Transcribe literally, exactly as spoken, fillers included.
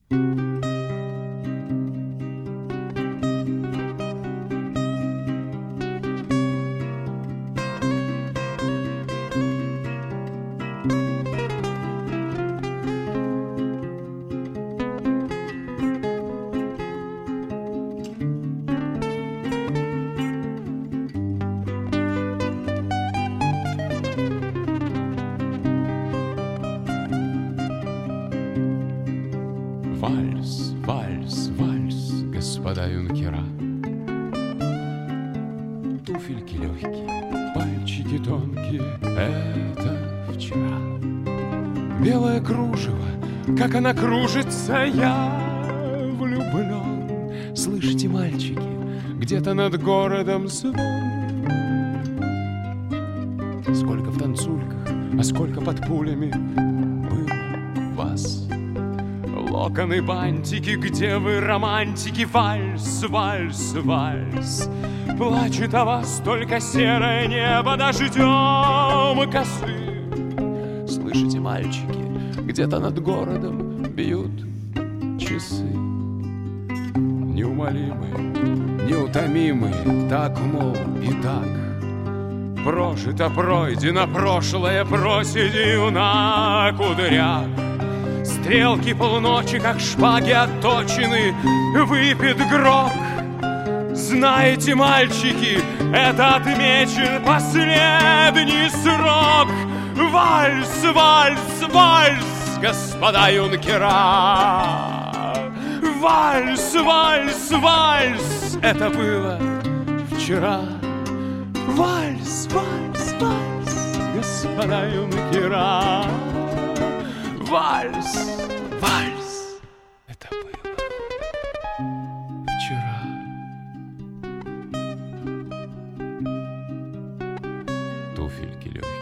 Вальс, вальс, вальс, господа юнкера. Туфельки легкие, пальчики тонкие, это вчера. Белое кружево, как она кружится, я влюблен. Слышите, мальчики, где-то над городом звон. Сколько в танцульках, а сколько под пулями было вас. Локоны, бантики, где вы, романтики? Вальс, вальс, вальс. Плачет о вас только серое небо дождем косы. Слышите, мальчики, где-то над городом бьют часы. Неумолимые, неутомимые, так, мол, и так. Прожито, пройдено прошлое, проседью на кудрях. Стрелки полночи, как шпаги отточены, выпит грок. Знаете, мальчики, это отмечен последний срок. Вальс, вальс, вальс, господа юнкера. Вальс, вальс, вальс, это было вчера. Вальс, вальс, вальс, господа юнкера. Вальс, вальс, это было вчера. Туфельки легкие.